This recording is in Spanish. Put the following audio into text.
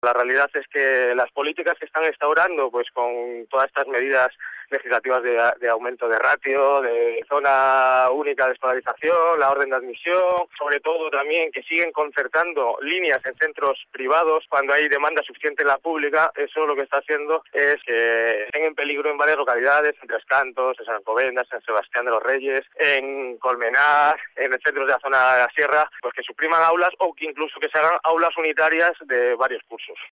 La realidad es que las políticas que están instaurando, pues con todas estas medidas legislativas de aumento de ratio, de zona única de escolarización, la orden de admisión, sobre todo también que siguen concertando líneas en centros privados cuando hay demanda suficiente en la pública, eso lo que está haciendo es que estén en peligro en varias localidades, en Tres Cantos, en San Alcobendas, en Sebastián de los Reyes, en Colmenar, en el centro de la zona de la sierra, pues que supriman aulas o que incluso que se hagan aulas unitarias de varios cursos.